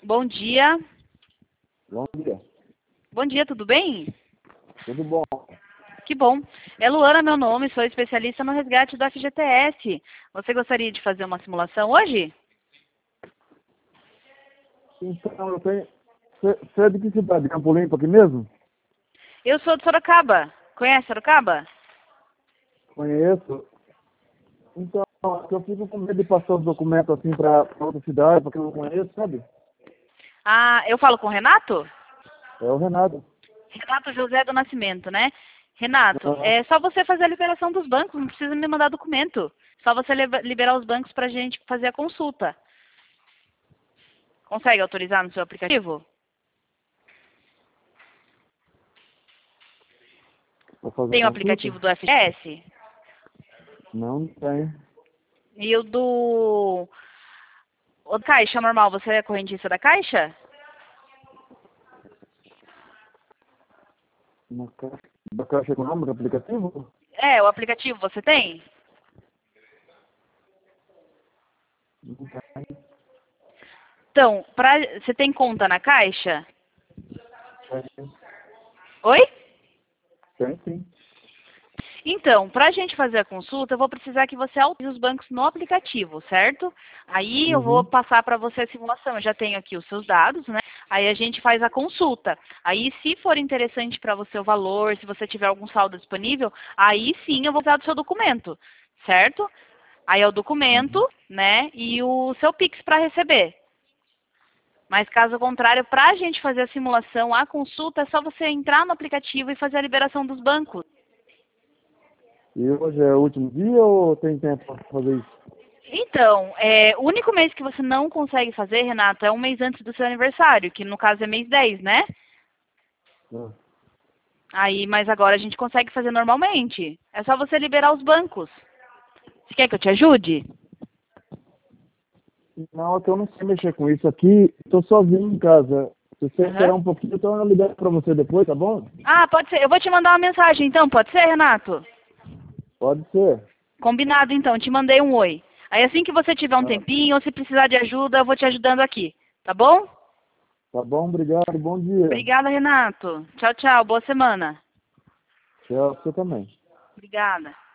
Bom dia. Bom dia. Bom dia, tudo bem? Tudo bom? Que bom. É Luana meu nome, sou especialista no resgate do FGTS. Você gostaria de fazer uma simulação hoje? Então, eu tenho... Você é de que cidade? Campo Limpo aqui mesmo? Eu sou de Sorocaba. Conhece Sorocaba? Conheço. Então, eu fico com medo de passar os documentos assim para outra cidade, porque eu não conheço, sabe? Ah, eu falo com o Renato? É o Renato. Renato José do Nascimento, né? Renato, Aham. é só você fazer a liberação dos bancos, não precisa me mandar documento. Só você liberar os bancos para a gente fazer a consulta. Consegue autorizar no seu aplicativo? Vou fazer a Tem o consulta? aplicativo do FGTS? Não tem. E o do... O Caixa normal, você é correntista da Caixa? Da Caixa Econômica, aplicativo? É, o aplicativo você tem? Não tem. Então, você tem conta na Caixa? Tem, Oi? tem sim. Então, para a gente fazer a consulta, eu vou precisar que você autorize os bancos no aplicativo, certo? Aí eu vou Uhum. passar para você a simulação. Eu já tenho aqui os seus dados, né? Aí a gente faz a consulta. Aí, se for interessante para você o valor, se você tiver algum saldo disponível, aí sim eu vou usar do seu documento, certo? Aí é o documento, Uhum. né? E o seu Pix para receber. Mas caso contrário, para a gente fazer a simulação, a consulta, é só você entrar no aplicativo e fazer a liberação dos bancos. E hoje é o último dia ou tem tempo para fazer isso? Então, o único mês que você não consegue fazer, Renato, é um mês antes do seu aniversário, que no caso é mês 10, né? Ah. Aí, mas agora a gente consegue fazer normalmente. É só você liberar os bancos. Você quer que eu te ajude? Não, é que eu não sei mexer com isso aqui. Estou sozinho em casa. Se você Aham. esperar um pouquinho, então eu ligo para você depois, tá bom? Ah, pode ser. Eu vou te mandar uma mensagem então, pode ser, Renato? Pode ser. Combinado então, te mandei um oi. Aí assim que você tiver um Ah, tempinho, ou se precisar de ajuda, eu vou te ajudando aqui. Tá bom? tá bom, obrigado. Bom dia. Obrigada, Renato. Tchau, tchau. Boa semana. Tchau, você também. Obrigada.